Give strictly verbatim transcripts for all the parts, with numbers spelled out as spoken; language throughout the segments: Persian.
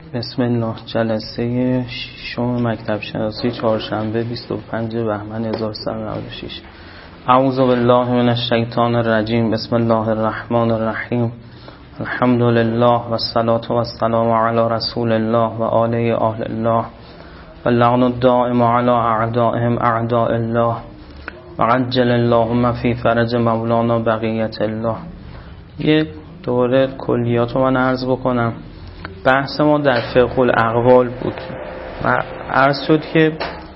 بسم الله. جلسه ششم مکتب شناسی چهارشنبه بیست و پنجم بهمن هزار و سیصد و نود و شش. اعوذ بالله من الشیطان الرجیم. بسم الله الرحمن الرحیم. الحمد لله و الصلاة و السلام علی رسول الله و آله اهل الله و اللعن الدائم علی اعدائهم اعداء الله و عجل اللهم فی فرج مولانا بقیت الله. یه دوره کلیات رو من عرض بکنم. بحث ما در فقه الاقوال بود و عرض شد که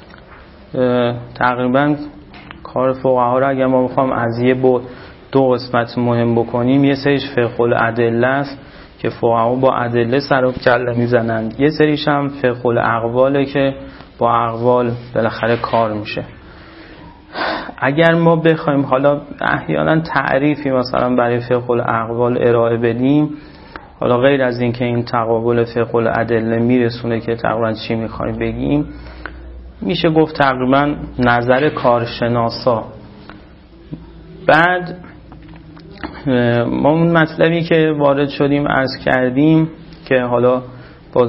تقریبا کار فقها رو اگر ما بخوام از یه بود دو قسمت مهم بکنیم، یه سریش فقه الادله است که فقها با ادله سر و کله میزنند، یه سریش هم فقه الاقواله که با اقوال بالاخره کار میشه. اگر ما بخوایم حالا احیانا تعریفی مثلا برای فقه الاقوال ارائه بدیم، حالا غیر از این که این تقابل فقه الادله میرسونه که تقریبا چی میخوایم بگیم، میشه گفت تقریبا نظر کارشناسا. بعد ما اون مطلبی که وارد شدیم عرض کردیم که حالا باز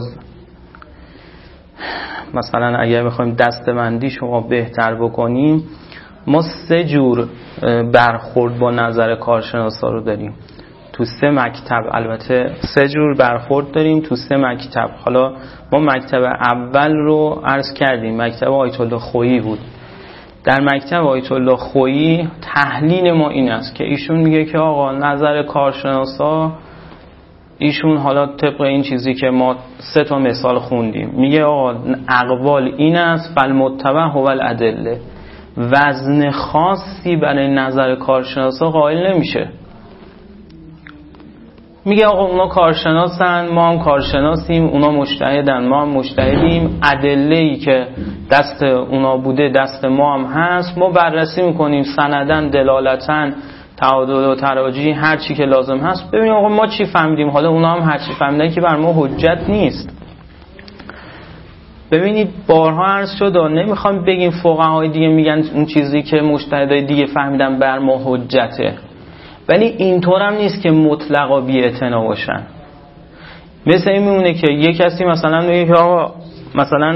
مثلا اگر بخوایم دستبندی شما بهتر بکنیم، ما سه جور برخورد با نظر کارشناسا رو داریم تو سه مکتب. البته سه جور برخورد داریم تو سه مکتب. حالا ما مکتب اول رو عرض کردیم، مکتب آیت الله خویی بود. در مکتب آیت الله خویی تحلیل ما این است که ایشون میگه که آقا نظر کارشناسا، ایشون حالا طبق این چیزی که ما سه تا مثال خوندیم، میگه آقا اقوال این است فالمتبع هو الادله، وزن خاصی برای نظر کارشناسا قائل نمیشه. میگه آقا اونا کارشناسن، ما هم کارشناسیم، اونا مجتهدن، ما هم مجتهدیم، ادله‌ای که دست اونا بوده دست ما هم هست، ما بررسی میکنیم سندن، دلالتن، تعادل و تراجیح، هر چی که لازم هست. ببینیم آقا ما چی فهمیدیم، حالا اونا هم هر چی فهمیدن که بر ما حجت نیست. ببینید بارها عرض شد، نمیخوام بگیم فقهای دیگه میگن اون چیزی که مجتهدای دیگه فهمیدن بر ما حجته، ولی اینطور هم نیست که مطلقا بی اعتنا باشن. مثل این میمونه که یک کسی مثلا میگه که آقا مثلا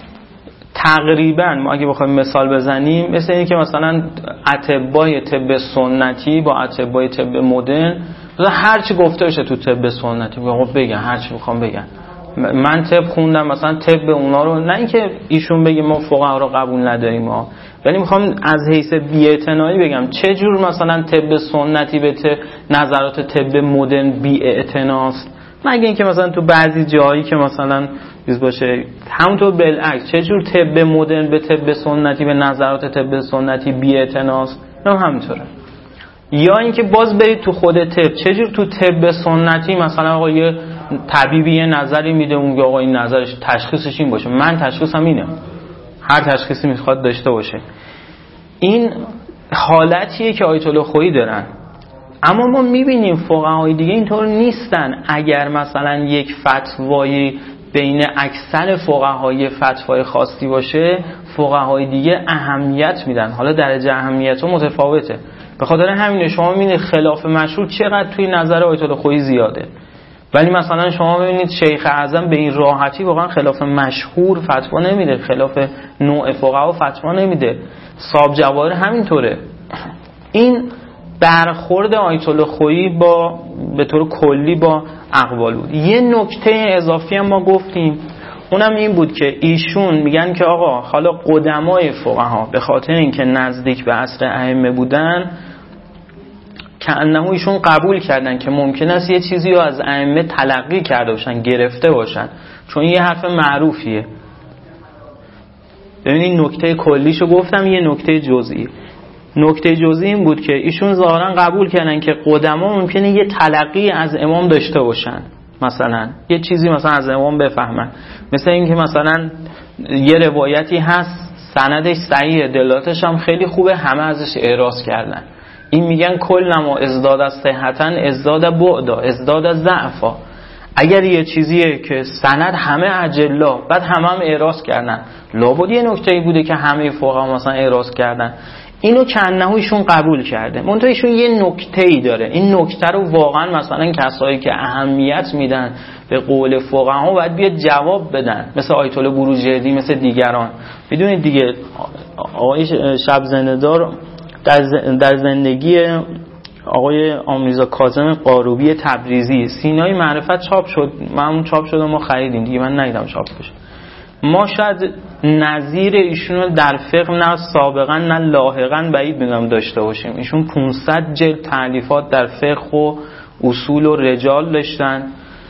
تقریبا ما اگه بخوایم مثال بزنیم، مثل این که مثلا اطبای طب سنتی با اطبای طب مدرن هر چی گفته بشه تو طب سنتی آقا بگن، هر چی میخوام بگن. من طب خوندم مثلا طب اونا رو، نه اینکه ایشون بگه ما فقها رو قبول نداریم ها، ولی میخوام از حیث بی‌اعتنایی بگم چه جور مثلا طب سنتی به نظرات طب مدرن بی‌اعتناست، مگه اینکه مثلا تو بعضی جایی که مثلا چیز باشه. همونطور بالعکس چه جور طب مدرن به طب سنتی به نظرات طب سنتی بی‌اعتناست، نه همینطوره. یا اینکه باز برید تو خود طب، چه جور تو طب سنتی مثلا آقا یه طبیبی یه نظری میده، اون آقا این نظرش تشخیصش این باشه، من تشخیصم اینه، هر تشخیصی میخواد داشته باشه. این حالتیه که آیت الله خویی دارن. اما ما میبینیم فقهای دیگه اینطور نیستن. اگر مثلا یک فتوایی بین اکثر فقهای فتوای خاصی باشه، فقهای دیگه اهمیت میدن. حالا درجه اهمیت ها متفاوته. به خاطر همینه شما میبینید خلاف مشهور چقدر توی نظر آیت الله خویی زیاده، ولی مثلا شما ببینید شیخ اعظم به این راحتی واقعا خلاف مشهور فتوا نمیده، خلاف نوع فقها فتوا نمیده. صاحب جواهر همینطوره. این برخورد آیت الله خویی با به طور کلی با اقوال بود. یه نکته اضافی هم ما گفتیم، اونم این بود که ایشون میگن که آقا حالا قدمای فقها به خاطر اینکه نزدیک به عصر ائمه بودن که انه ایشون قبول کردن که ممکن است یه چیزی رو از ائمه تلقی کرده باشن، گرفته باشن، چون یه حرف معروفیه. ببینید نکته کلیشو گفتم، یه نکته جزئی. نکته جزئی این بود که ایشون ظاهرا قبول کردن که قدما ممکنه یه تلقی از امام داشته باشن، مثلا یه چیزی مثلا از امام بفهمن، مثل این که مثلا یه روایتی هست سندش صحیحه، دلالتش هم خیلی خوبه، همه ازش اعراض کردن. این میگن کلما ازداد از صحتن ازداد بعدا ازداد از ضعفا. اگر یه چیزیه که سند همه اجلا بعد همه هم اعراض کردن، لابد یه نکته‌ای بوده که همه فقها مثلا اعراض کردن. اینو کنه ایشون قبول کرده، منتها ایشون یه نکته‌ای داره. این نکته رو واقعا مثلا کسایی که اهمیت میدن به قول فقها باید بیاد جواب بدن، مثل آیت الله بروجردی، مثل دیگران. بدونید دیگه آقای شب زنده‌دار در زندگی آقای آمریزا کاظم قاروبی تبریزی سینای معرفت چاپ شد، من چاپ شد و ما خریدیم دیگه، من ندیدم چاپ بشه. ما شاید نظیر ایشون رو در فقه نه سابقا نه لاحقا بعید میدونم داشته باشیم. ایشون پانصد جلد تالیفات در فقه و اصول و رجال داشتن،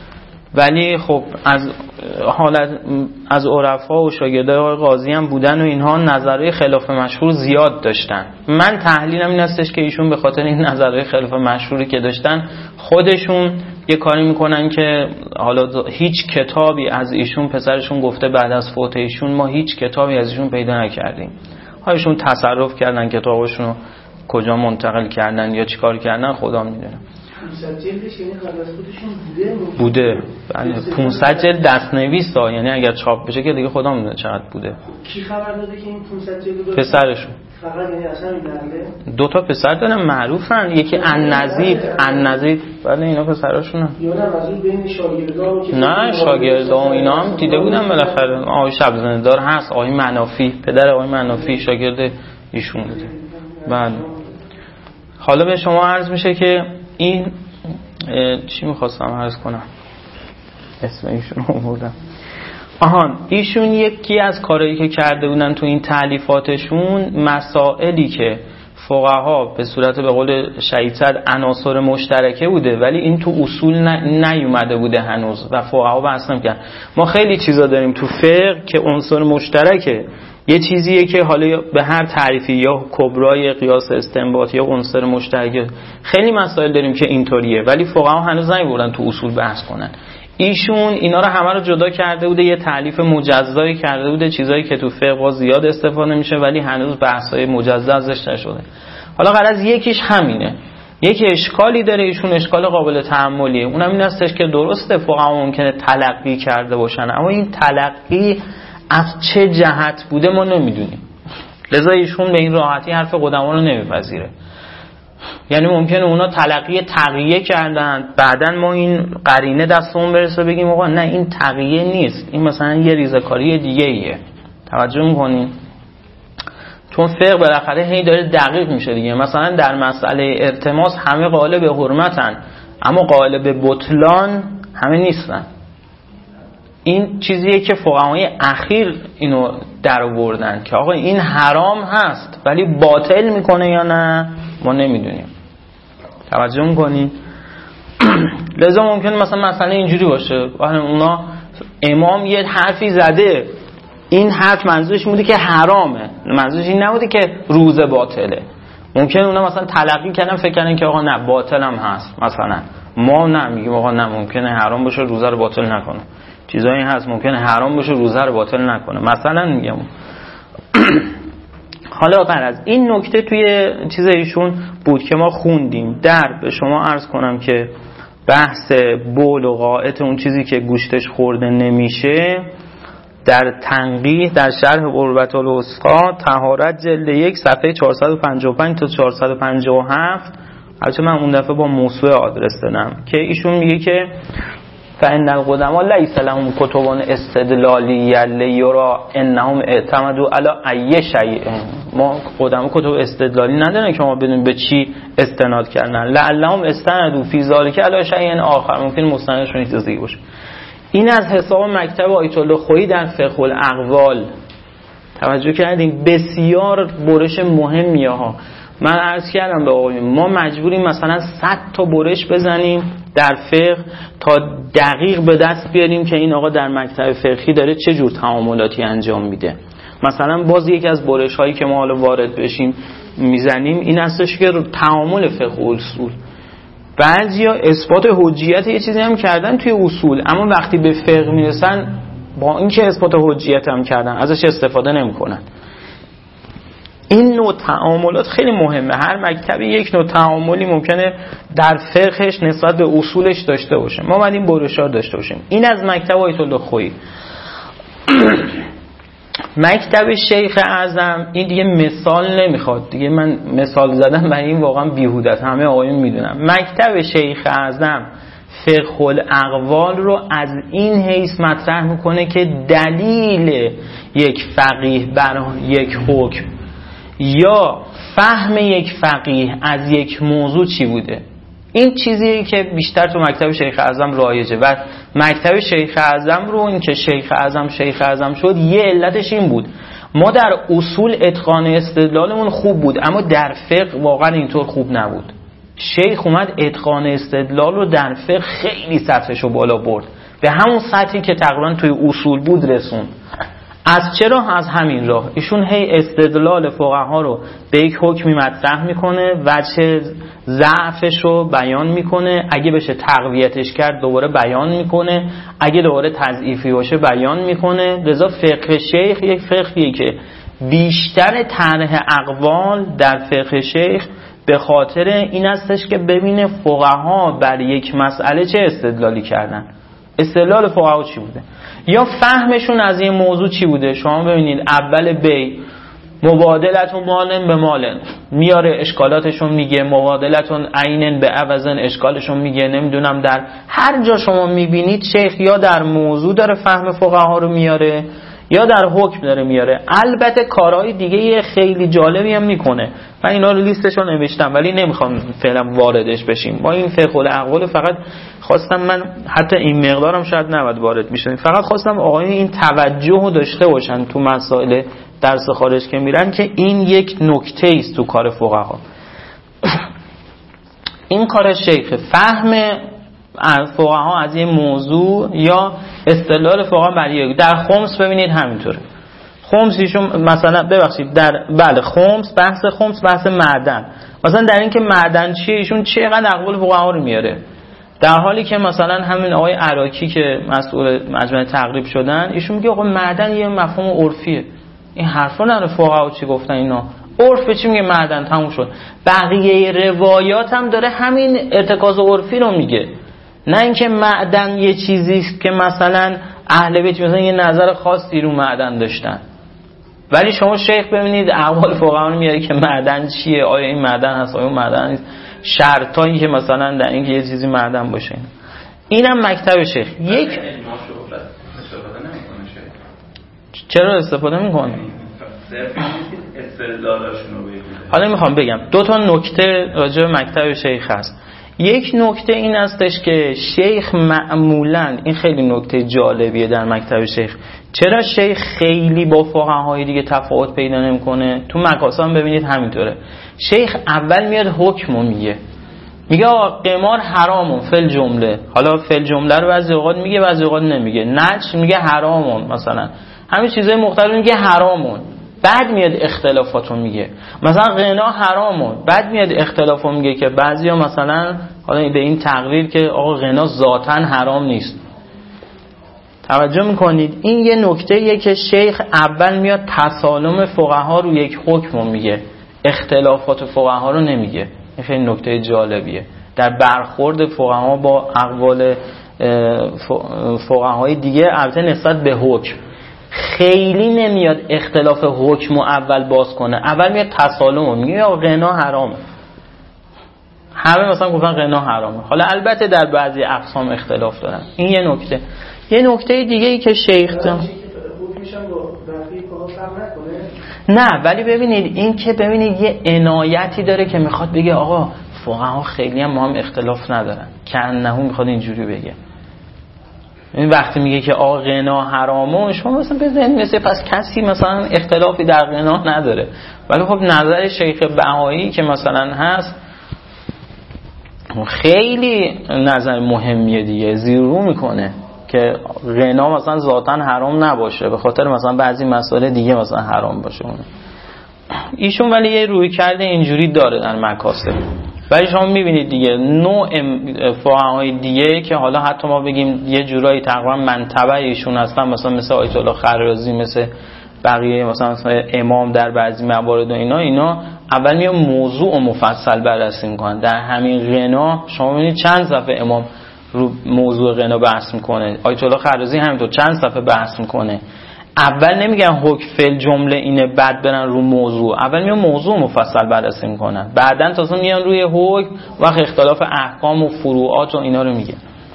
ولی خب از حالت از عرفا و شاگردای آقای قاضی هم بودن و اینها نظرهای خلاف مشهور زیاد داشتن. من تحلیلم این هستش که ایشون به خاطر این نظرهای خلاف مشهوری که داشتن خودشون یه کاری میکنن که حالا هیچ کتابی از ایشون، پسرشون گفته بعد از فوت ایشون ما هیچ کتابی از ایشون پیدا نکردیم. ها ایشون تصرف کردن کتابشون رو کجا منتقل کردن یا چیکار کردن خدا میدونه. پانصد جلدش یعنی قبل از خودشون بوده بوده بله پانصد جلد دست‌نویس ها، یعنی اگر چاپ بشه که دیگه خدا میدونه چقدر بوده. کی خبر داده که این پانصد جلد رو؟ پسرشون. فقط یعنی اصلا این دو تا پسر دارن معروفن، یکی النزید النزید بله اینا پسراشونن. یا نه از بین شاگردان که نه شاگردان اینا هم دیده بودن بالاخره. آقای شب زنده‌دار هست، آقای منافی پدر آقای منافی شاگرد ایشون بوده. بله حالا به شما عرض میشه که این چی میخواستم عرض کنم، اسم ایشون رو آوردم. آهان ایشون یکی از کارهایی که کرده بودن تو این تالیفاتشون مسائلی که فقها به صورت به قول شهید صد عناصر مشترکه بوده ولی این تو اصول نیومده بوده هنوز و فقها بحث نمی‌کردن. ما خیلی چیزا داریم تو فقه که عنصر مشترکه، یه چیزیه که حالا به هر تعریفی یا کبرای قیاس استنباط یا عنصر مشترک، خیلی مسائل داریم که اینطوریه ولی فقها هنوز نیوردن تو اصول بحث کنن. ایشون اینا رو همه رو جدا کرده بوده، یه تالیف مجزایی کرده بوده، چیزایی که تو فقه زیاد استفاده میشه ولی هنوز بحث‌های مجزا ازش نشده. حالا غرض یکیش همینه، یکی اشکالی داره ایشون، اشکال قابل تأملیه، اونم این هستش که درسته فقها ممکنه تلقی کرده باشن اما این تلقی از چه جهت بوده ما نمیدونیم، لذا ایشون به این راحتی حرف قدما رو نمیپذیره. یعنی ممکنه اونا تلقی تقیه کردن بعدن ما این قرینه دستمون برسه بگیم آقا نه این تقیه نیست، این مثلا یه ریزکاری دیگه ایه. توجه میکنین؟ چون فقه بالاخره هی داره دقیق میشه دیگه. مثلا در مسئله التماس همه قائل به حرمتن اما قائل به بطلان همه نیستن. این چیزیه که فقهای اخیر اینو در آوردن که آقا این حرام هست ولی باطل میکنه یا نه ما نمیدونیم. توجه میکنی؟ لذا ممکن مثلا مثلا اینجوری باشه اونا امام یه حرفی زده این حرف منظورش بوده که حرامه، منظورش این نبوده که روزه باطله. ممکن اونا مثلا تلقی کردن فکر کردن که آقا نه باطل هم هست، مثلا ما نه میگیم آقا نه ممکنه حرام باشه روزه رو باطل نکنه، چیزایی هست ممکنه حرام باشه روزه رو باطل نکنه مثلا میگم. حالا بعد از این نکته توی چیز ایشون بود که ما خوندیم در به شما عرض کنم که بحث بول و غائط اون چیزی که گوشتش خورده نمیشه در تنقیح در شرح قربت الوثقا طهارت جلد یک صفحه چهارصد و پنجاه و پنج تا چهارصد و پنجاه و هفت. البته من اون دفعه با موسوعه آدرس دادم که ایشون میگه که فإن القدماء ليس لهم كتب استدلالية ليرى انهم اعتمدوا على اي شيء. ما قدما کتب استدلالی ندارن که ما بدونیم به چی استناد کردن. لعلهم استندوا في ذلك على شيء آخر، ممکن مستندشون چیز دیگه باشه. این از حساب مکتب آیت الله خویی در فقه الاقوال. توجه کردین بسیار برش مهمیه ها. من عرض کردم به آقایون ما مجبوریم مثلا صد تا برش بزنیم در فقه تا دقیق به دست بیاریم که این آقا در مکتب فقهی داره چه جور تعاملاتی انجام میده. مثلا باز یکی از برش هایی که ما حالا وارد بشیم میزنیم این هستش که تعامل فقه و اصول. بعضیا اثبات حجیت یه چیزی هم کردن توی اصول اما وقتی به فقه میرسن با اینکه اثبات حجیت هم کردن ازش استفاده نمیکنن. این نوع تعاملات خیلی مهمه. هر مکتبی یک نوع تعاملی ممکنه در فقهش نسبت به اصولش داشته باشه. ما باید این برش‌ها داشته باشیم. این از مکتب آیت الله خویی. مکتب شیخ اعظم این دیگه مثال نمیخواد دیگه، من مثال زدم برای این واقعا بیهوده است، همه آقایون میدونن. مکتب شیخ اعظم فقه الاقوال رو از این حیث مطرح میکنه که دلیل یک فقیه بر یک حکم یا فهم یک فقیه از یک موضوع چی بوده. این چیزیه که بیشتر تو مکتب شیخ اعظم رایجه و مکتب شیخ اعظم رو این که شیخ اعظم شیخ اعظم شد یه علتش این بود ما در اصول اتقان استدلالمون خوب بود اما در فقه واقعا اینطور خوب نبود. شیخ اومد اتقان استدلال رو در فقه خیلی سطحش رو بالا برد به همون سطحی که تقریبا توی اصول بود رسوند. از چرا؟ از همین راه ایشون هی استدلال فقها رو به یک حکمی مطرح میکنه وجه ضعفش رو بیان میکنه، اگه بشه تقویتش کرد دوباره بیان میکنه، اگه دوباره تضعیفی باشه بیان میکنه. لذا فقه شیخ یک فقهیه که بیشتر طرح اقوال در فقه شیخ به خاطر این استش که ببینه فقها بر یک مسئله چه استدلالی کردن، استدلال فقها چی بوده یا فهمشون از این موضوع چی بوده. شما ببینید اول بی مبادلتون مالن به مالن میاره اشکالاتشون میگه، مبادلتون عینن به عوضن اشکالشون میگه. نمیدونم در هر جا شما میبینید شیخ یا در موضوع داره فهم فقها رو میاره یا در حکم داره میاره. البته کارهای دیگه خیلی جالبی هم میکنه، من اینا رو لیستشو نوشتم ولی نمیخوام فعلا واردش بشیم. ما این فقه الاقوال فقط خواستم، من حتی این مقدارم شاید نباید وارد میشم، فقط خواستم آقایون این توجه رو داشته باشن تو مسائل درس خارج که میرن که این یک نکته است تو کار فقها. این کار شیخ فهم از فقها از این موضوع یا استدلال فقها برای در خمس ببینید همینطوره. خمس ایشون مثلا ببخشید در بله خمس بحث خمس بحث معدن، مثلا در این که معدن چیه ایشون چقدر اقوال فقها رو میاره، در حالی که مثلا همین آقای عراقی که مسئول مجمع تقریب شدن ایشون میگه آقا معدن یه مفهوم عرفیه. این حرفا نه فقها چی گفتن اینا، عرف چی میگه معدن تموم شد. بقیه روایات هم داره همین ارتکاز عرفی رو میگه، نه اینکه معدن یه چیزی است که مثلا اهل بیت مثلا یه نظر خاصی رو معدن داشتن. ولی شما شیخ ببینید اقوال فقها رو میاره که معدن چیه، آیا این معدن هست آیا اون معدن نیست، شرطایی که مثلا در اینکه یه چیزی معدن باشه. اینم مکتب شیخ. یک چرا استفاده میکنه؟ حالا میخوام بگم دو تا نکته راجع به مکتب شیخ هست. یک نکته این استش که شیخ معمولاً، این خیلی نکته جالبیه در مکتب شیخ، چرا شیخ خیلی با فقهای دیگه تفاوت پیدا نمیکنه؟ تو مکاسب ببینید همینطوره. شیخ اول میاد حکمو میگه، میگه آقا قمار حرامون فل جمله، حالا فل جمله رو بعضی اوقات میگه بعضی اوقات نمیگه، نجش میگه حرامون، مثلا همین چیزای مختلف میگه حرامون، بعد میاد اختلافاتو میگه. مثلا غنا حرامون، بعد میاد اختلافو میگه که بعضیا مثلا حالا به این تقریر که آقا غنا ذاتاً حرام نیست. توجه میکنید این یه نکته‌ایه که شیخ اول میاد تسالم فقها رو یک حکم میگه، اختلافات فقها رو نمیگه. این خیلی نکته جالبیه در برخورد فقها با اقوال فقهای دیگه، البته نسبت به حکم خیلی نمیاد اختلاف حکم اول باز کنه، اول میاد تسالم میگه یا غنا حرامه، همه مثلا گفتن غنا حرامه. حالا البته در بعضی اقسام اختلاف دارن. این یه نکته. یه نکته دیگه ای که شیخ نه ولی ببینید این که ببینید یه عنایتی داره که میخواد بگه آقا فقها خیلی هم ما هم اختلاف ندارن، که انه میخواد اینجوری بگه. این وقتی میگه که آقا غنا حرامه، شما مثلا بزنید مثل پس کسی مثلا اختلافی در غنا نداره، ولی خب نظر شیخ بهایی که مثلا هست خیلی نظر مهمیه دیگه، زیرو میکنه که غنا مثلا ذاتاً حرام نباشه، به خاطر مثلا بعضی مسائل دیگه مثلا حرام باشه اونه. ایشون ولی یه روی کرده اینجوری داره در مکاسب. ولی شما میبینید دیگه نوع فقهای دیگه که حالا حتی ما بگیم یه جورایی تقریبا منتبع ایشون هستن، مثلا مثل آیت الله خرازی، مثل بقیه مثلا, مثلا امام در بعضی موارد و اینا اینا اول میان موضوع و مفصل بررسی میکنن. در همین غنا شما ببینید چند صفحه امام رو موضوع غنا بحث میکنه، آیت الله خرازی همینطور چند صفحه بحث میکنه. اول نمیگن حکم فعل جمله اینه بعد برن رو موضوع، اول میان موضوع مفصل بررسی میکنن، بعدن تازه میان روی حکم و اختلاف احکام و فروعات و اینا رو میگن.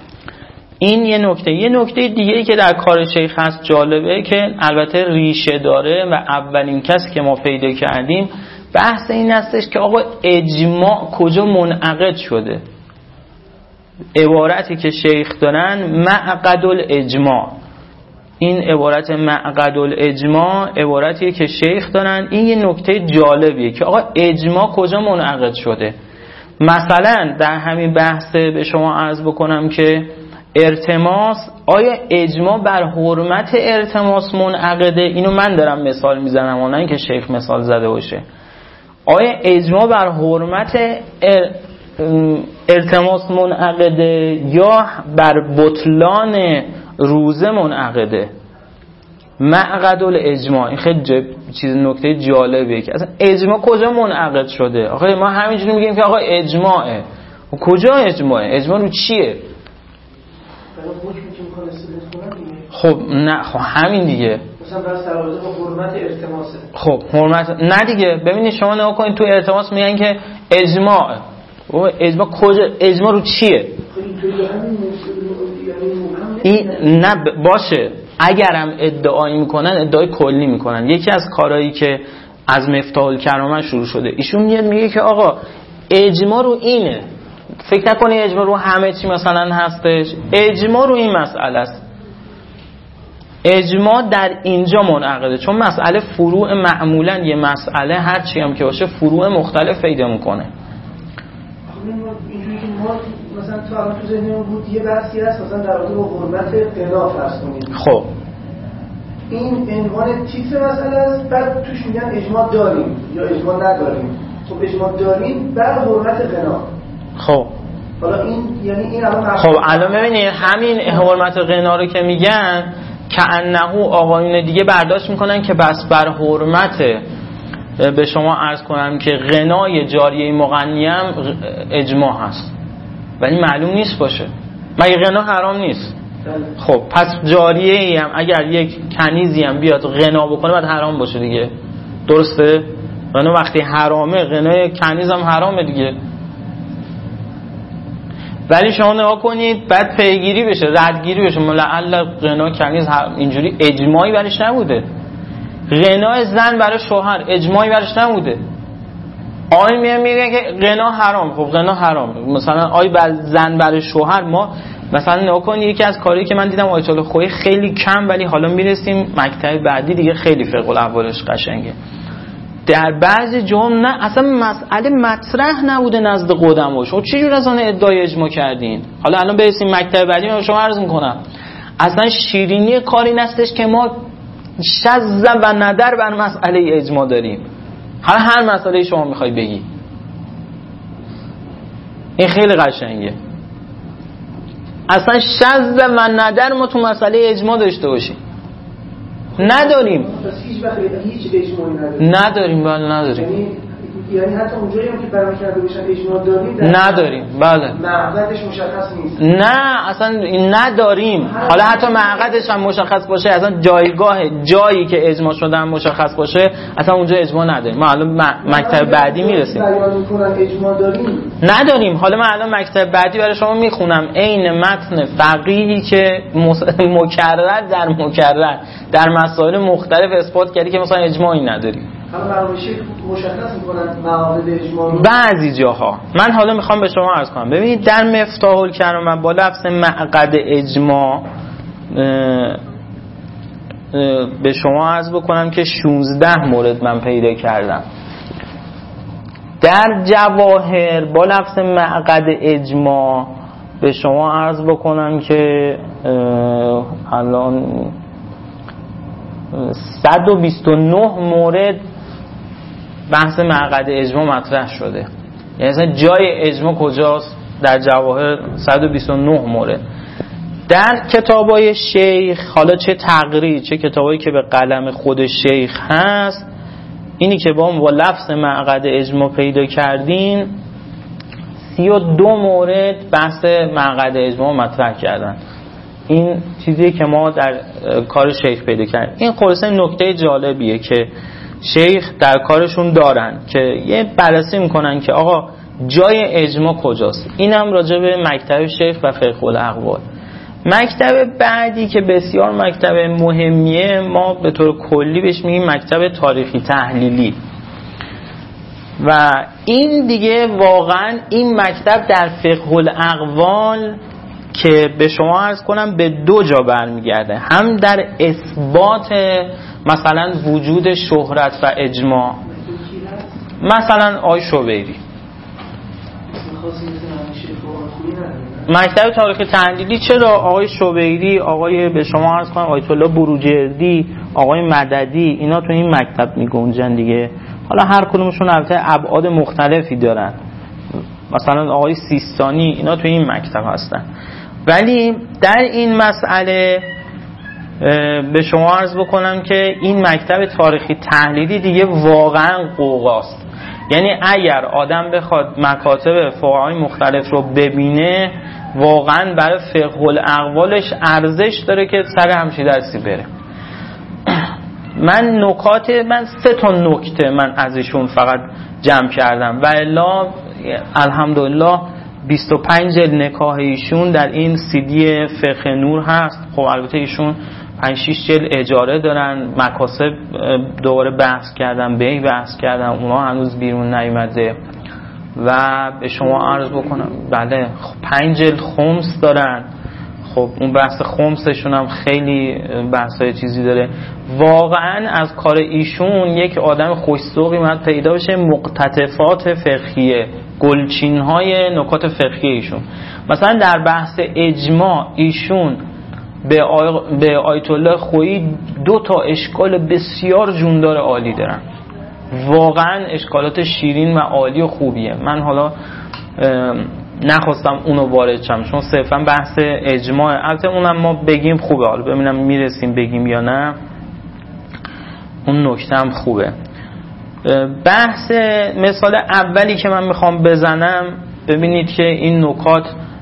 این یه نکته. یه نکته دیگه ای که در کار شیخ هست جالبه که البته ریشه داره و اولین کسی که ما پیدا کردیم بحث این هستش که آقا اجماع کجا منعقد شده. عبارتی که شیخ دارن معقد الاجماع، این عبارت معقد الاجماع عبارتیه که شیخ دارن. این یه نکته جالبیه که آقا اجماع کجا منعقد شده. مثلا در همین بحث به شما عرض بکنم که ارتماس، آیا اجماع بر حرمت ارتماس منعقده؟ اینو من دارم مثال میزنم، اون که شیخ مثال زده باشه. آیا اجماع بر حرمت ار... ارتماس منعقده یا بر بطلان روزه منعقده؟ معقد الاجماع. این خیلی جب... چیز نکته جالبیه که اصلا اجماع کجا منعقد شده. آخه ما همینجوری میگیم که آقا اجماعه، کجا اجماعه؟ اجماع رو چیه؟ خب نه، خب همین دیگه، مثلا بر سرازه با حرمت ارتماسه. خب حرمت نه دیگه. ببینید شما نگاه کنید تو ارتماس میگن که اجماع، اجماع کجا؟ اجماع رو چیه؟ این نه باشه، اگرم ادعایی میکنن ادعای کلی میکنن. یکی از کارهایی که از مفتاح الکرامه شروع شده، ایشون میاد میگه که آقا اجماع رو اینه، فکر نکنی اجماع رو همه چی مثلا هستش، اجماع رو این مسئله است. اجماع در اینجا منعقده، چون مسئله فروع معمولا یه مسئله هر چی هم که باشه فروع مختلف پیدا میکنه. اینجوری که ما مثلا تو الان تو ذهنمون بود یه بحثی هست مثلا در رابطه با حرمت قنا فرض کنید. خب این عنوان تیتر مسئله است، بعد توش میگن اجماع داریم یا اجماع نداریم. خب اجماع داریم بر حرمت قنا. خب حالا این یعنی این الان خب الان ببینید همین حرمت قنا رو که میگن که انهو آقایون دیگه برداشت میکنن که بس بر حرمت، به شما عرض کنم که غنای جاریه مغنی هم اجماع هست، ولی معلوم نیست باشه. مگه غنا حرام نیست؟ خب پس جاریه ای هم اگر یک کنیزی هم بیاد غنا بکنه باید حرام باشه دیگه، درسته؟ غنا وقتی حرامه غنای کنیز هم حرامه دیگه. ولی شما نگاه کنید بعد پیگیری بشه، ردگیری بشه، لعل غنا کنیز اینجوری اجماعی برش نبوده. غنای زن برای شوهر اجماعی برش نبوده. آقای میگه میگه که غنا حرام. خب غنا حرام، مثلا آی بر زن برای شوهر. ما مثلا نگاه کنید یکی از کاری که من دیدم آیت الله خویی خیلی کم، ولی حالا میرسیم مکتب بعدی دیگه خیلی فقه الاحوالش قشنگه. در بعضی جمله نه اصلا مسئله مطرح نبوده نزد قدما. شما چه جور از آن ادعای اجماع کردین؟ حالا الان برسیم مکتب بعدی من شما عرض میکنم اصلا شیرینی کاری نستش که ما شذ و ندر بر مسئله اجماع داریم. حالا هر مسئله شما میخوای بگی، این خیلی قشنگه. اصلا شذ و ندر ما تو مسئله اجماع داشته باشیم نداریم. هیچ وقت هیچ اجماعی نداریم. نداریم بله نداریم. یعنی یعنی حتی اونجایی هم که برام کرده باشن اجماع داریم نداریم. بله معقدش مشخص نیست. نه اصلا نداریم. حالا حتی معقدش هم مشخص باشه، اصلا جایگاه جایی که اجماع شدن مشخص باشه، اصلا اونجا اجماع نداریم. ما الان مکتب بعدی میرسیم. بیان میکنن اجماع داریم نداریم. حالا من الان مکتب بعدی برای شما میخونم عین متن فقیهی که مکرر در مکرر در مسائل مختلف اثبات کردی که مثلا اجماعی نداریم. حالا برنامه‌ریزی مشخص می‌کنن موارد اجماع رو بعضی جاها. من حالا میخوام به شما عرض کنم، ببینید در مفتاح الکرامه با لفظ معقد اجماع به شما عرض بکنم که شانزده مورد من پیدا کردم. در جواهر با لفظ معقد اجماع به شما عرض بکنم که الان صد و بیست و نه مورد بحث معقد اجماع مطرح شده. یعنی اصلا جای اجماع کجاست؟ در جواهر صد و بیست و نه مورد. در کتابای شیخ، حالا چه تقریر چه کتابایی که به قلم خود شیخ هست، اینی که با با لفظ معقد اجماع پیدا کردین، سی و دو مورد بحث معقد اجماع مطرح کردن. این چیزی که ما در کار شیخ پیدا کردیم. این خلاصه نکته جالبیه که شیخ در کارشون دارن که یه بررسی میکنن که آقا جای اجماع کجاست. اینم راجع به مکتب شیخ و فقه الاقوال. مکتب بعدی که بسیار مکتب مهمیه، ما به طور کلی بهش میگیم مکتب تاریخی تحلیلی. و این دیگه واقعا این مکتب در فقه الاقوال که به شما عرض کنم به دو جا برمیگرده، هم در اثبات مثلا وجود شهرت و اجماع، مثلا آقای شوبیری. مکتب تاریخ تحلیلی چرا؟ آقای شوبیری، آقای به شما عرض کنم آیت الله بروجردی، آقای مددی، اینا تو این مکتب میگنجن دیگه. حالا هر کدومشون البته ابعاد مختلفی دارن، مثلا آقای سیستانی، اینا تو این مکتب هستن. ولی در این مسئله به شما عرض بکنم که این مکتب تاریخی تحلیلی دیگه واقعا قوقاست. یعنی اگر آدم بخواد مکاتب فقهای مختلف رو ببینه، واقعا برای فقه الاقوالش ارزش داره که سر همچین درسی بره. من نکات من سه تا نکته من ازشون فقط جمع کردم و الا الحمدلله بیست و پنج جلد نکاح ایشون در این سی دی فقه نور هست. خب البته ایشون پنج شش جلد اجاره دارن، مکاسب دوباره بحث کردم، به بحث کردم، اونا هنوز بیرون نیومده. و به شما عرض بکنم بله خب پنج جلد خمس دارن. خب اون بحث خمسشون هم خیلی بحثای چیزی داره. واقعا از کار ایشون یک آدم خوش‌ذوقی من پیدا بشه، مقتطفات فقهیه، گلچین‌های نکات فقهی ایشون. مثلا در بحث اجماع ایشون به آی... به آیت الله خویی دو تا اشکال بسیار جوندار عالی دارن، واقعا اشکالات شیرین و عالی و خوبیه. من حالا نخواستم اونو وارد شم چون صرفا بحث اجماع، البته اونم ما بگیم خوبه، حالا ببینم میرسیم بگیم یا نه. اون نکته هم خوبه. بحث مثال اولی که من میخوام بزنم، ببینید که این نکات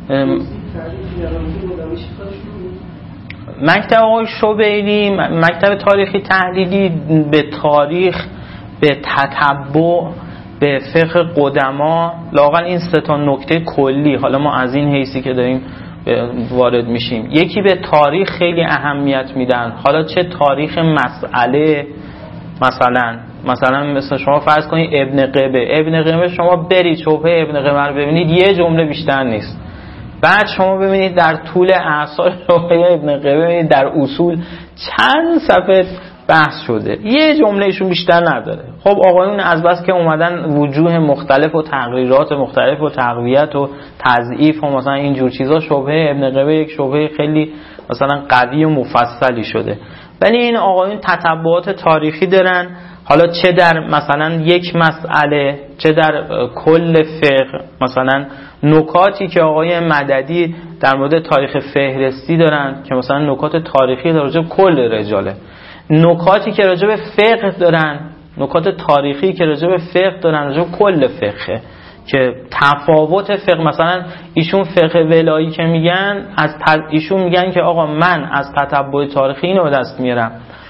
مکتب آقای شوبیری، مکتب تاریخی تحلیلی به تاریخ، به تتبع، به فقه قدما، لااقل این سه تا نکته کلی. حالا ما از این حیثی که داریم وارد میشیم، یکی به تاریخ خیلی اهمیت میدن. حالا چه تاریخ مسئله، مثلا مثلا مثلا شما فرض کنید ابن قبه، ابن قبه شما برید شبهه ابن قبه رو ببینید یه جمله بیشتر نیست. بعد شما ببینید در طول اعصار شبهه ابن قبه ببینید در اصول چند صفحه بحث شده، یه جملهشون بیشتر نداره. خب آقایون از بس که اومدن وجوه مختلف و تغییرات مختلف و تقویت و تضعیف و مثلا اینجور چیزا، شبهه ابن قبه یک شبهه خیلی مثلا قوی و مفصلی شده. ولی این آقایون تتبعات تاریخی دارن، حالا چه در مثلا یک مسئله چه در کل فقه. مثلا نکاتی که آقای مددی در مورد تاریخ فهرستی دارن که مثلا نکات تاریخی در راجع به کل رجاله، نکاتی که راجع به فقه دارن، نکات تاریخی که راجع به فقه دارن راجع به کل فقه، که تفاوت فقه. مثلا ایشون فقه ولایی که میگن، از ایشون میگن که آقا من از تتبع تاریخی اینو به دست میارم.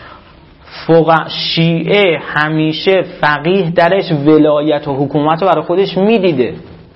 فقه شیعه همیشه فقیه درش ولایت و حکومت رو برای خودش میدیده،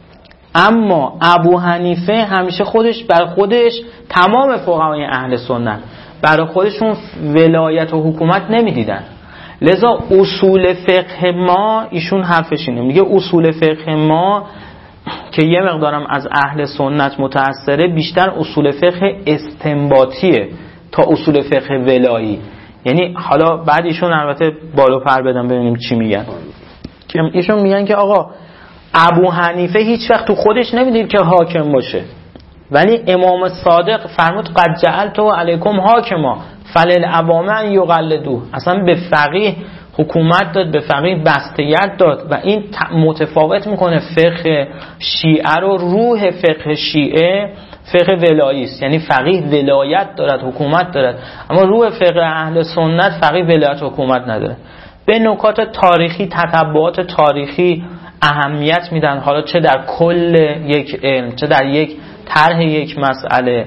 اما ابو حنیفه همیشه خودش برای خودش، تمام فقهای اهل سنت برای خودشون ولایت و حکومت نمیدیدن. لذا اصول فقه ما، ایشون حرفش اینه، میگه اصول فقه ما که یه مقدارم از اهل سنت متأثره، بیشتر اصول فقه استنباطیه تا اصول فقه ولایی. یعنی حالا بعد ایشون البته بالو پر بدن ببینیم چی میگن. ایشون میگن که آقا ابو حنیفه هیچ وقت تو خودش نمیدید که حاکم باشه، ولی امام صادق فرمود قد جعلت علیکم حاکما فللعوام ان یقلدوه. اصلا به فقیه حکومت داد، به فقیه بستگیت داد و این متفاوت میکنه فقه شیعه رو. روح فقه شیعه فقه ولایی است، یعنی فقیه ولایت دارد، حکومت دارد، اما روح فقه اهل سنت فقیه ولایت و حکومت نداره. به نکات تاریخی، تتبعات تاریخی اهمیت میدن، حالا چه در کل یک علم چه در یک طرح یک مسئله.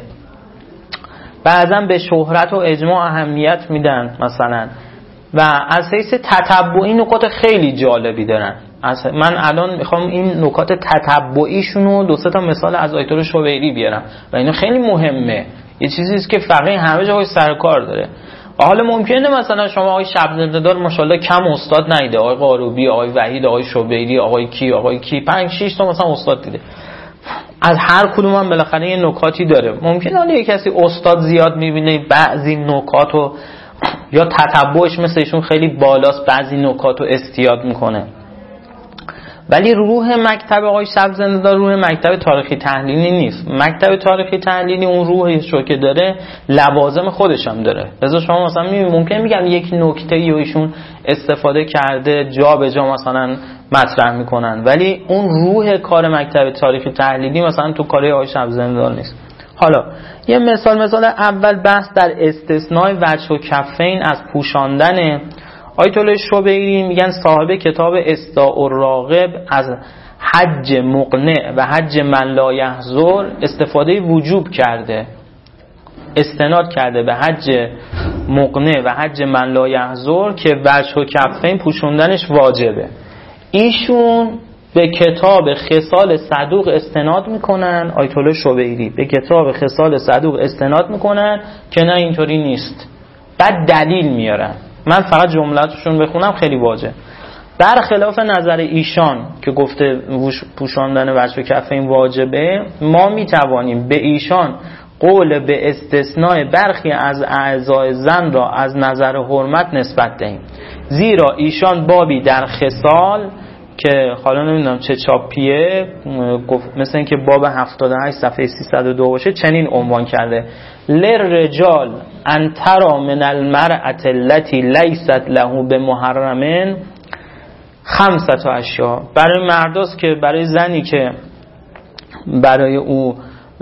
بعضا به شهرت و اجماع اهمیت میدن مثلا. و از حیث تتبعی نکات خیلی جالبی دارن. من الان میخوام این نکات تتبعیشون رو دو سه تا مثال از آیت الله شوبیری بیارم و اینا خیلی مهمه. یه چیزی است که فقیه همه جای سر کار داره. حالا ممکنه مثلا شما آقای شب‌زنده‌دار ماشاءالله کم استاد ندیده، آقای قاروبی، آقای وحید، آقای شبیری، آقای کی، آقای کی، پنج شش تا مثلا استاد دیده، از هر کدوم هم بالاخره یه نکاتی داره. ممکنه حالا یه کسی استاد زیاد میبینه بعضی نکاتو یا تتبعش مثل ایشون خیلی بالاست، بعضی نکاتو استیاد میکنه، ولی روح مکتب آقای شب‌زنده‌دار روح مکتب تاریخی تحلیلی نیست. مکتب تاریخی تحلیلی اون روحش رو که داره لوازم خودش هم داره. لذا شما مثلا میبینید ممکن میگم یک نکته یا ایشون استفاده کرده جا به جا مثلا مطرح میکنن، ولی اون روح کار مکتب تاریخی تحلیلی مثلا تو کار آقای شب‌زنده‌دار نیست. حالا یه مثال مثال اول بحث در استثناء وجه و کفین از پوشاندن. آیت الله شبیری میگن صاحب کتاب اصداء الراغب از حج مقنع و حج من لا یحضر استفاده وجوب کرده، استناد کرده به حج مقنع و حج من لا یحضر که وجه و کفین پوشوندنش واجبه. ایشون به کتاب خصال صدوق استناد میکنن، آیت الله شبیری به کتاب خصال صدوق استناد میکنن که نه اینطوری نیست، بعد دلیل میارن. من فقط جملاتشون بخونم خیلی واضحه. برخلاف نظر ایشان که گفته پوشاندن وجه و کفین واجبه، ما میتوانیم به ایشان قول به استثناء برخی از اعضای زن را از نظر حرمت نسبت دهیم، زیرا ایشان بابی در خصال که حالا نمیدونم چه چاپیه مثل این که باب هفتاد و هشت صفحه سیصد و دو باشه چنین عنوان کرده: للرجال ان ترى من المرأة التي ليست له بمحرم خمسة اشیاء. برای مرداست که برای زنی که برای او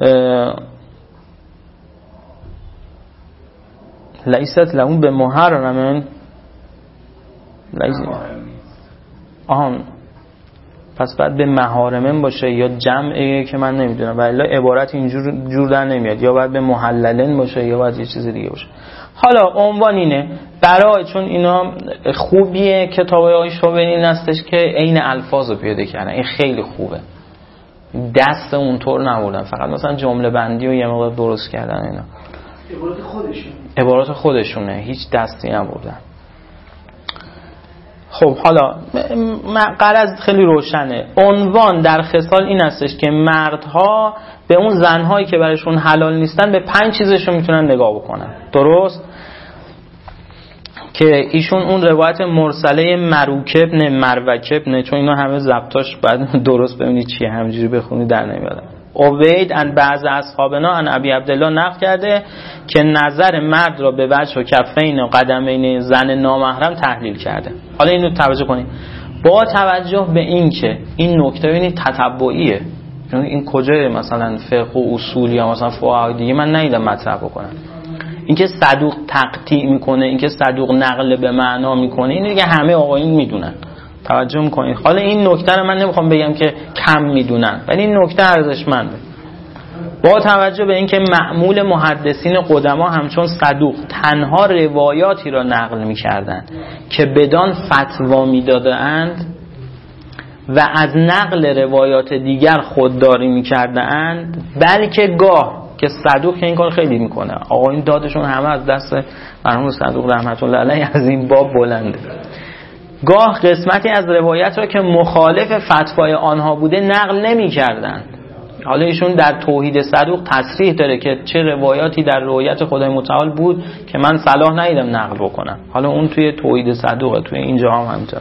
لیست له بمحرم آهان پس بعد به محارمن باشه یا جمعه که من نمیدونم، ولی عبارت اینجور جور در نمیاد، یا باید به محللن باشه یا باید یه چیز دیگه باشه. حالا عنوان اینه برای چون اینا خوبیه کتابای آقای شبیری هستش که عین الفاظو پیاده کردن، این خیلی خوبه، دست اونطور نبردن، فقط مثلا جمله بندی و یه مقدار درست کردن. اینا عبارات خودشون عبارات خودشونه، هیچ دستی نبردن. خب حالا غرض خیلی روشنه. عنوان در خصال این هستش که مردها به اون زنهایی که برایشون حلال نیستن به پنج چیزشون میتونن نگاه بکنن، درست؟ که ایشون اون روایت مرسله مروک ابن مروک ابن، چون اینا همه ضبطاش بعد درست ببینید چیه، همینجوری بخونید در نمیاد. عبید ان بعض اصحابنا ان ابی عبدالله نقل کرده که نظر مرد را به وجه و کفین و قدمین زن نامحرم تحلیل کرده. حالا اینو توجه کنید، با توجه به این که این نکته ببینید تتبعیه، چون این کجای مثلا فقه و اصول یا مثلا فقهای دیگه من ندیدم مطرح بکنن. اینکه صدوق تقطیع میکنه، اینکه صدوق نقل به معنا میکنه، این دیگه همه آقایون میدونن. توجه میکنید. حالا این نکته رو من نمیخوام بگم که کم میدونن، ولی این نکته ارزشمنده. با توجه به اینکه معمول محدثین قدما همچون صدوق تنها روایاتی را نقل میکردند که بدان فتوا میدادند و از نقل روایات دیگر خودداری میکردند، بلکه گاه که صدوق این کار خیلی میکنه، آقا این دادشون همه از دست مرحوم صدوق رحمت الله علیه از این باب بلنده، گاه قسمتی از روایت را که مخالف فتوای آنها بوده نقل نمی کردن. حالا ایشون در توحید صدوق تصریح داره که چه روایاتی در روایت خدای متعال بود که من صلاح ندیدم نقل بکنم. حالا اون توی توحید صدوقه، توی اینجا هم همینطور.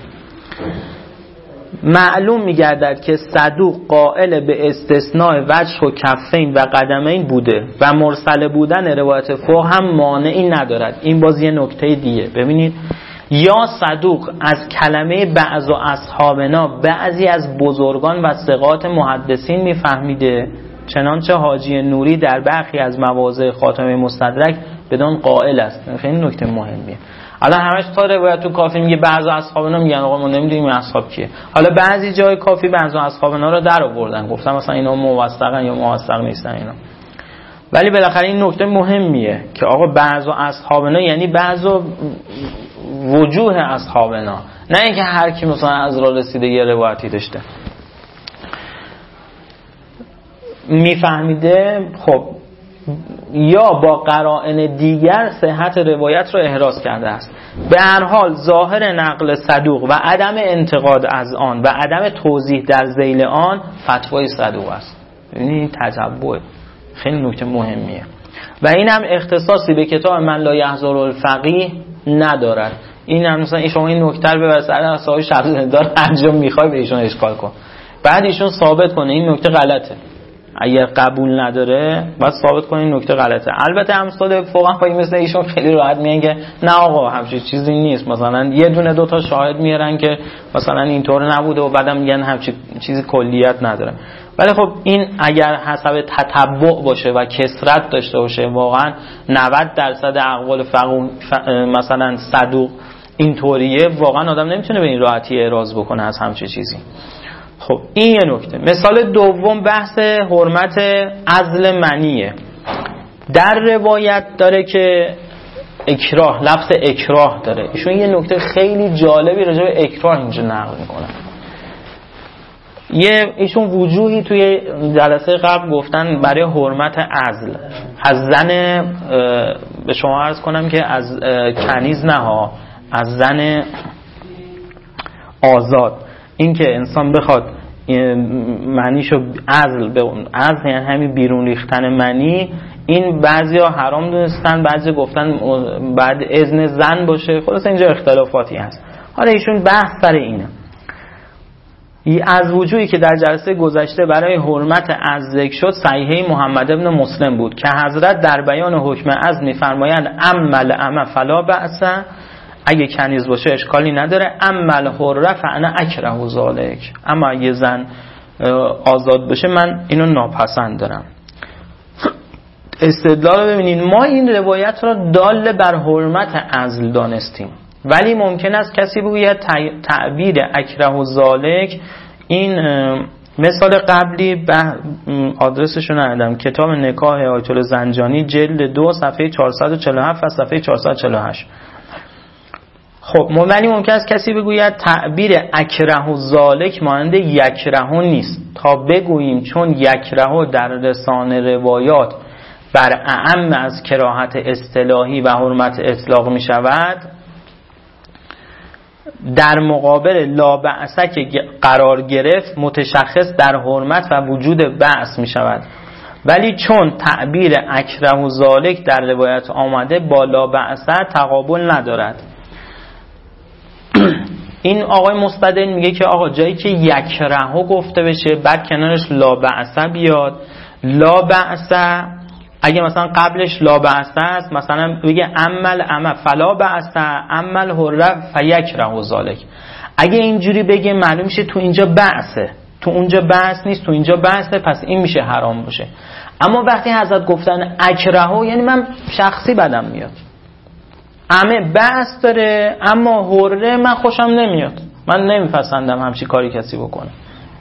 معلوم می‌گردد که صدوق قائل به استثناء وجه و کفین و قدمین بوده و مرسل بودن روایت فقه هم مانعی ندارد. این باز یه نکته دیگه. ببینید، یا صدوق از کلمه بعض و اصحابنا بعضی از بزرگان و ثقات محدثین میفهمیده، چنانچه حاجی نوری در برخی از مواضع خاتمه مستدرک بدان قائل است. خیلی نکته مهمیه. الان همش تا روایت تو کافی میگه بعض و اصحابنا، میگن آقا ما نمیدونیم اصحاب کیه. حالا بعضی جای کافی بعض و اصحابنا رو در آوردن، گفتن مثلا اینا موثقن یا موثق نیستن اینا. ولی بالاخره این نکته مهمیه که آقا بعض و اصحابنا یعنی بعض و وجوه اصحابنا، نه اینکه هر کی مثلا از را رسیده یه روایتی داشته میفهمیده. خب یا با قرائن دیگر صحت روایت را احراز کرده است. به هر حال ظاهر نقل صدوق و عدم انتقاد از آن و عدم توضیح در ذیل آن فتوای صدوق است. یعنی تتبع خیلی نکته مهمیه و این هم اختصاصی به کتاب من لا یحضر الفقیه ندارد. این هم مثلا شما این نکته رو به سر اصحاب شخص دار انجام میخوای به ایشون اشکال کن، بعد ایشون ثابت کنه این نکته غلطه. اگر قبول نداره باید ثابت کنه این نکته غلطه. البته امثال فقهای مثل ایشون خیلی راحت میگن که نه آقا همچین چیزی نیست، مثلا یه دونه دو تا شاهد میارن که مثلا اینطور نبوده و بعدم میگن همچین چیزی کلیت نداره. ولی خب این اگر حسب تتبع باشه و کثرت داشته باشه، واقعا نود درصد اقوال فقو مثلا صدوق اینطوریه، واقعا آدم نمیتونه به این راحتی اعراض بکنه از همچین چیزی. خب این یه نکته. مثال دوم بحث حرمت عزل منیه. در روایت داره که اکراه، لفظ اکراه داره. ایشون یه نکته خیلی جالبی راجع به اکراه اینجا نقل میکنه. یه ایشون وجوهی توی جلسه قبل گفتن برای حرمت عزل. از زن به شما عرض کنم که از کنیز نه ها، از زن آزاد، این که انسان بخواد منیشو عزل به اون عزل یعنی همین بیرون ریختن منی، این بعضیا حرام دونستن، بعضی گفتن بعد اذن زن باشه. خلاص اینجا اختلافاتی هست. حالا ایشون بحث سر اینه. از وجوهی که در جلسه گذشته برای حرمت عزل ذکر شد صحیحه محمد ابن مسلم بود که حضرت در بیان حکم عزل می‌فرمایند عمل عم فلا بأس، اگه کنیز باشه اشکالی نداره، عمل حره فانا اکره ذلک، اما اگه زن آزاد باشه من اینو ناپسند دارم. استدلال ببینید، ما این روایت را دال بر حرمت عزل دانستیم، ولی ممکن است کسی بگوید تعبیر اکره ذلک، این مثال قبلی به آدرسشو ندادم، کتاب نکاح آیت الله زنجانی جلد دو صفحه چهارصد و چهل و هفت و صفحه چهارصد و چهل و هشت. خب ولی ممکن است کسی بگوید تعبیر اکره ذلک مانند یکره نیست، تا بگوییم چون یکره در رسانه روایات بر اعم از کراهت اصطلاحی و حرمت اطلاق می شود، در مقابل لا بأس که قرار گرفت متشخص در حرمت و وجود بأس می شود. ولی چون تعبیر اکره ذلک در روایت آمده با لا بأس تقابل ندارد. این آقای مستدل میگه که آقا جایی که یکره گفته بشه بعد کنارش لا بأس بیاد، لا بأس اگه مثلا قبلش لا بأس است، مثلا بگه عمل عمل فلا بأس عمل حره فیکره ذلک، اگه اینجوری بگه معلوم میشه تو اینجا بأسه، تو اونجا بأس نیست، تو اینجا بأسه، پس این میشه حرام باشه. اما وقتی حضرت گفتن اکره، یعنی من شخصی بدم میاد، همه بحث داره اما حره من خوشم نمیاد، من نمیپسندم همچی کاری کسی بکنه.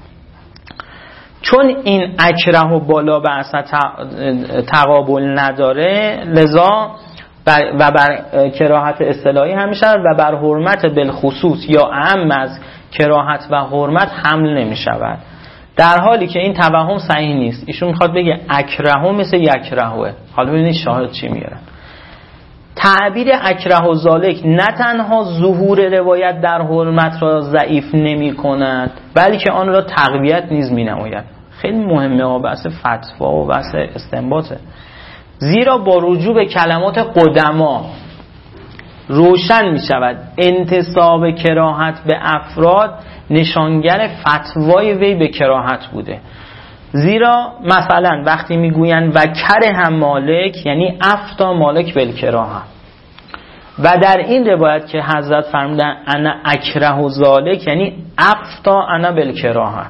چون این اکره و بالا بحث تقابل نداره، لذا بر و بر کراهت اصطلاحی همیشه و بر حرمت بالخصوص یا اعم از کراهت و حرمت حمل نمی شود، در حالی که این توهم صحیح نیست. ایشون میخواد بگه اکره مثل یکرهه. حالا ببینید شاهد چی میارن. تعبیر اکره ذلک نه تنها ظهور روایت در حرمت را ضعیف نمی کند، بلکه آن را تقویت نیز می نماید. خیلی مهمه ها، بحث فتوا و بحث استنباطه. زیرا با رجوع به کلمات قدما روشن می شود انتساب کراهت به افراد نشانگر فتوای وی به کراهت بوده. زیرا مثلا وقتی میگویند و کره هم مالک، یعنی افتا مالک بالکراهه، و در این روایت که حضرت فرمودن انا اکره ذلک، یعنی افتا انا بالکراهه.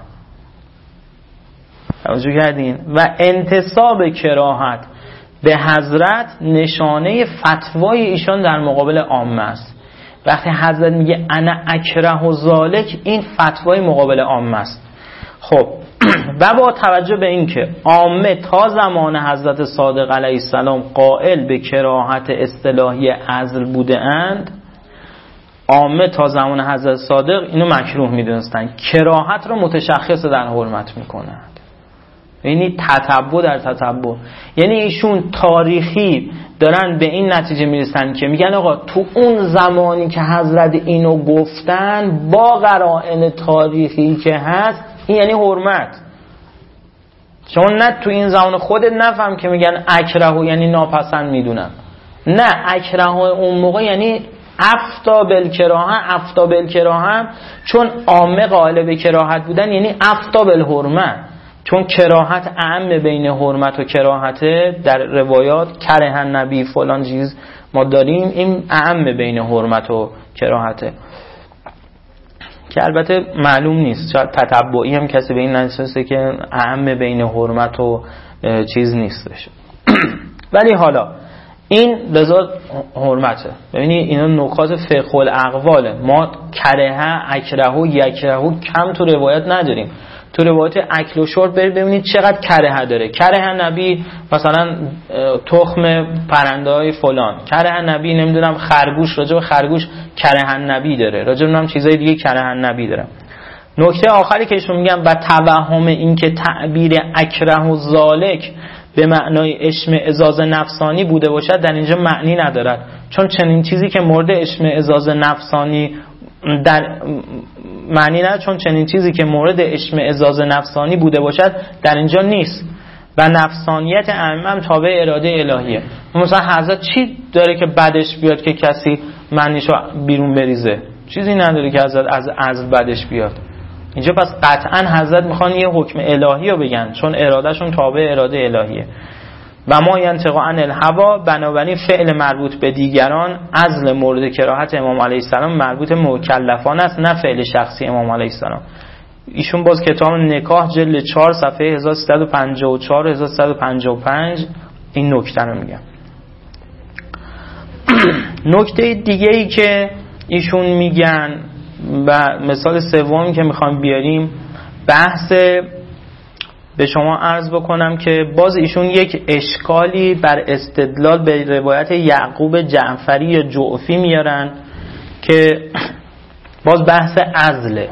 توجه کردین؟ و انتساب کراهت به حضرت نشانه فتوای ایشان در مقابل عامه است. وقتی حضرت میگه انا اکره ذلک، این فتوای مقابل عامه است. خب و با توجه به این که عامه تا زمان حضرت صادق علیه السلام قائل به کراهت اصطلاحی عزل بوده اند، عامه تا زمان حضرت صادق اینو مکروه میدونستن، کراهت رو متشخص در حرمت میکنند. یعنی تتبع در تتبع. یعنی ایشون تاریخی دارن به این نتیجه میرسن که میگن آقا تو اون زمانی که حضرت اینو گفتن با قرائن تاریخی که هست این یعنی حرمت. شما نه تو این زمان خودت نفهم که میگن اکرهو یعنی ناپسند میدونم، نه اکرهو اون موقع یعنی افتا بالکراهه. افتا بالکراهه چون عامه قائل به کراهت بودن یعنی افتا بالحرمه، چون کراهت اعم بین حرمت و کراهت در روایات کره النبی فلان چیز ما داریم، این اعم بین حرمت و کراهته که البته معلوم نیست، شاید تتبعی هم کسی به این نشسته که اعم بین حرمت و چیز نیستش. ولی حالا این لذا حرمته. ببینید اینا نکات فقه الاقواله. ما کره اکره یکره کم تو روایت نداریم. تو روایت اکل و شرب برید ببینید چقدر کره داره. کره نبی مثلا تخم پرنده های فلان، کره نبی نمیدونم خرگوش، راجع به خرگوش کره نبی داره، راجع به چیزای دیگه کره نبی داره. نکته آخری که ایشون میگن و توهم این که تعبیر اکره و ذالک به معنای اشمئزاز نفسانی بوده باشد در اینجا معنی ندارد، چون چنین چیزی که مورد اشمئزاز نفسانی در معنی نه چون چنین چیزی که مورد اشمئزاز نفسانی بوده باشد در اینجا نیست و نفسانیت عمم تابع اراده الهیه. مثلا حضرت چی داره که بدش بیاد که کسی معنیشو بیرون بریزه؟ چیزی نداره که حضرت از عزل بدش بیاد. اینجا پس قطعا حضرت میخوان یه حکم الهی رو بگن چون ارادهشون تابع اراده الهیه. و ما ینطق عن الهوا، بنابراین فعل مربوط به دیگران عزل مورد کراهت امام علیه السلام مربوط مکلفان است، نه فعل شخصی امام علیه السلام. ایشون باز کتاب نکاح جلد چهار صفحه هزار و سیصد و پنجاه و چهار و هزار و سیصد و پنجاه و پنج این نکته رو میگم. نکته دیگه ای که ایشون میگن و مثال سومی که میخوام بیاریم بحث، به شما عرض بکنم که باز ایشون یک اشکالی بر استدلال به روایت یعقوب جعفری یا جعفی میارن که باز بحث عزله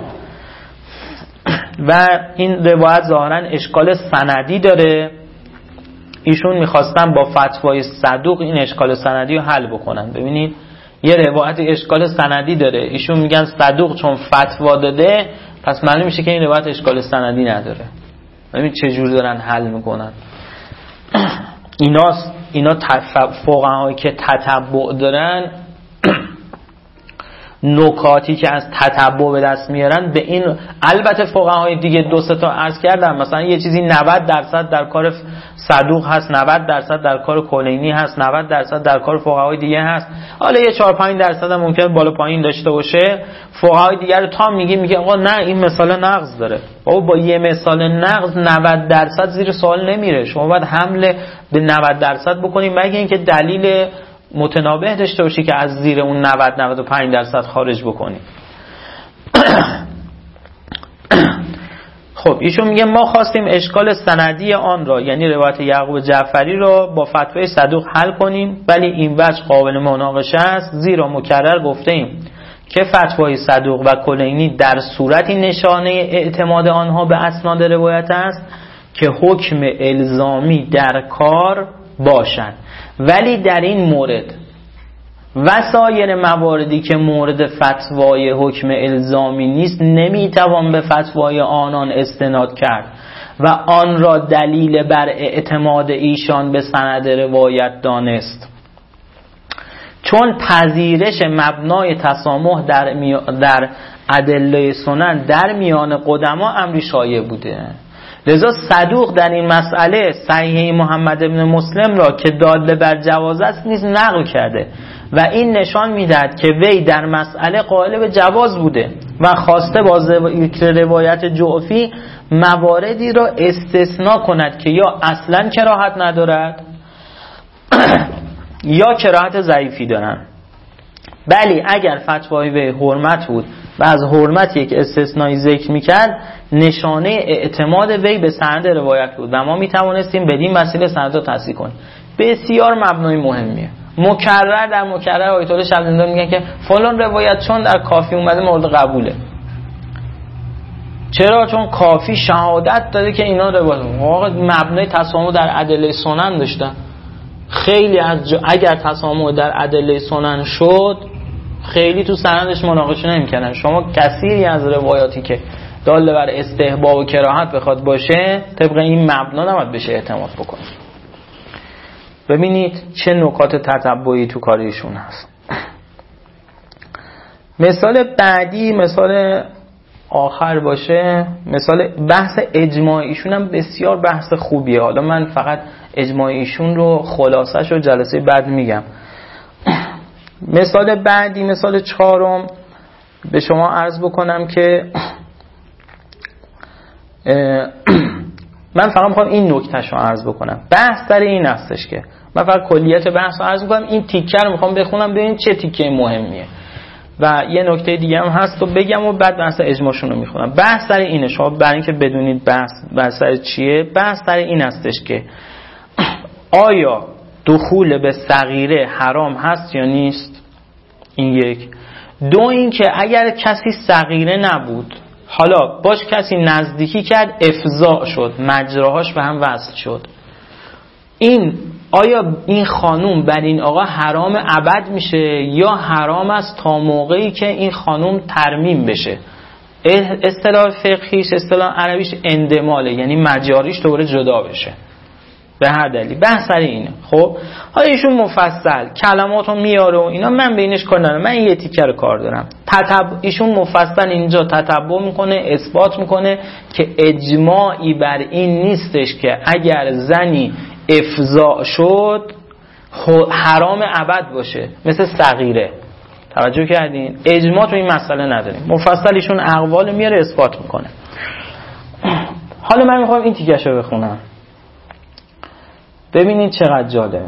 و این روایت ظاهرا اشکال سندی داره. ایشون میخواستن با فتوای صدوق این اشکال سندی رو حل بکنن. ببینید یه روایت اشکال سندی داره، ایشون میگن صدوق چون فتوا داده پس معلوم میشه که این روایت اشکال سندی نداره. ببین چه جور دارن حل میکنن. ایناست اینا فقهایی که تتبع دارن نکاتی که از تتبع به دست میارن به این، البته فقهای دیگه دو سه تا عرض کردم مثلا یه چیزی نود درصد در کار صدوق هست، نود درصد در کار کلینی هست، نود درصد در کار فقهای دیگه هست، حالا یه چهار پنج درصد هم ممکنه بالا پایین داشته باشه. فقهای دیگه رو تا میگه میگه آقا نه این مثال نقض داره. بابا با یه مثال نقض نود درصد زیر سوال نمیره. شما باید حمله به نود درصد بکنید مگه اینکه دلیل متنابه داشته باشی که از زیر اون نود نود و پنج درصد خارج بکنی. خب ایشون میگه ما خواستیم اشکال سندی آن را یعنی روایت یعقوب جعفری را با فتوای صدوق حل کنیم، ولی این وجه قابل مناقشه است، زیرا مکرر گفته ایم که فتوای صدوق و کلینی در صورتی نشانه اعتماد آنها به اسناد روایت است که حکم الزامی در کار باشند، ولی در این مورد و سایر مواردی که مورد فتوای حکم الزامی نیست نمیتوان به فتوای آنان استناد کرد و آن را دلیل بر اعتماد ایشان به سند روایت دانست، چون پذیرش مبنای تسامح در, می... در ادله سنن در میان قدما امری شایع بوده. لذا صدوق در این مسئله صحیح محمد ابن مسلم را که داله بر جواز است نیز نقل کرده و این نشان میدهد که وی در مسئله قائل به جواز بوده و خواسته با ذکر روایت جعفی مواردی را استثناء کند که یا اصلا کراهت ندارد یا کراهت ضعیفی دارند. بلی اگر فتوای وی حرمت بود و از حرمت یک استثنایی ذکر میکرد نشانه اعتماد وی به سند روایت بود و ما میتوانستیم بدین وسیله سند را تصحیح کنیم. بسیار مبنای مهمیه. مکرر در مکرر آیت الله شبزندان میگن که فلان روایت چون در کافی اومده مورد قبوله. چرا؟ چون کافی شهادت داده که اینا روایت واقعا مبنای تسامح در ادله سنن داشتن. خیلی از جا اگر تسامح در ادله سنن شد خیلی تو سندش مناقشه نمی‌کردن. شما کثیری از روایاتی که داله بر استحباب و کراهت بخواد باشه طبق این مبنا نباید بشه اعتماد بکنید. ببینید چه نکات تتبعی تو کار ایشون هست. مثال بعدی، مثال آخر باشه، مثال بحث اجماع ایشون هم بسیار بحث خوبیه. حالا من فقط اجماع ایشون رو خلاصش رو جلسه بعد میگم. مثال بعدی، مثال چهارم به شما عرض بکنم که من فقط میخوام این نکتهش رو عرض بکنم. بحث در این هستش که من فقط کلیت بحث رو عرض بکنم، این تیکه رو میخوام بخونم ببینید چه تیکه مهمیه و یه نکته دیگه هم هست و بگم و بعد بحث اجماعشون رو میخونم. بحث در اینه، شما برای اینکه بدونید بحث بحث چیه، بحث در این هستش که آیا دخول به صغیره حرام هست یا نیست؟ این یک. دو اینکه اگر کسی صغیره نبود حالا باش کسی نزدیکی کرد افضاء شد، مجراهاش به هم وصل شد، این آیا این خانوم بر این آقا حرام ابد میشه یا حرام است تا موقعی که این خانوم ترمیم بشه؟ اصطلاح فقهیش، اصطلاح عربیش اندماله، یعنی مجاریش دوباره جدا بشه به هر دلیل. بحث سر اینه. خب حالا ایشون مفصل کلماتو میاره و اینا، من بینش کار ندارم، من یه تیکه رو کار دارم. تتبع ایشون مفصل اینجا تتبع میکنه، اثبات میکنه که اجماعی بر این نیستش که اگر زنی افضاء شد حرام ابد باشه مثل صغیره. توجه کردین؟ اجماع تو این مسئله نداریم. مفصل ایشون اقوال میاره اثبات میکنه. حالا من میخوام این تیکه‌شو بخونم، ببینید چقدر جالبه.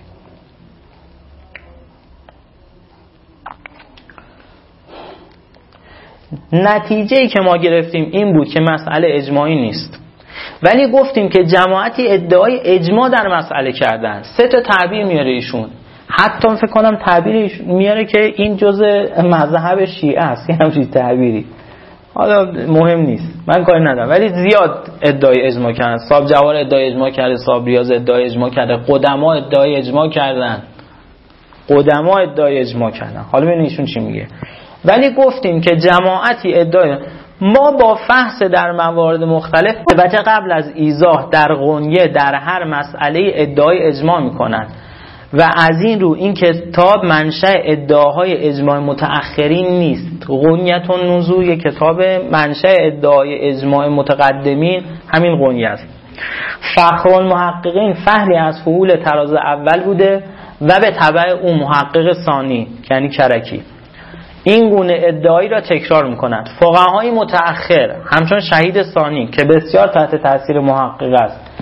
نتیجه‌ای که ما گرفتیم این بود که مسئله اجماعی نیست، ولی گفتیم که جماعتی ادعای اجماع در مسئله کردن. سه تا تعبیر میاره ایشون، حتی فکر کنم تعبیر میاره که این جزء مذهب شیعه است، یه همچین تعبیری. حالا مهم نیست، من کاری ندارم، ولی زیاد ادعای اجماع کردن. صاحب جوار ادعای اجماع کرده، صاحب ریاض ادعای اجماع کرده، قدما ادعای اجماع کردن، قدما ادعای اجماع کردن. حالا ببینید ایشون چی میگه. ولی گفتیم که جماعتی ادعای، ما با فحص در موارد مختلف البته قبل از ایضاح در غنیه در هر مسئله ادعای اجماع میکنن و از این رو این کتاب منشأ ادعاهای اجماع متأخرین نیست. غنیت النزول یک کتاب منشأ ادعای اجماع متقدمین همین غنیه است. فخر المحققین فهلی از فعول طراز اول بوده و به تبع اون محقق ثانی یعنی کرکی این گونه ادعایی را تکرار می‌کنند. فقهای متأخر همچون شهید ثانی که بسیار تحت تاثیر محقق است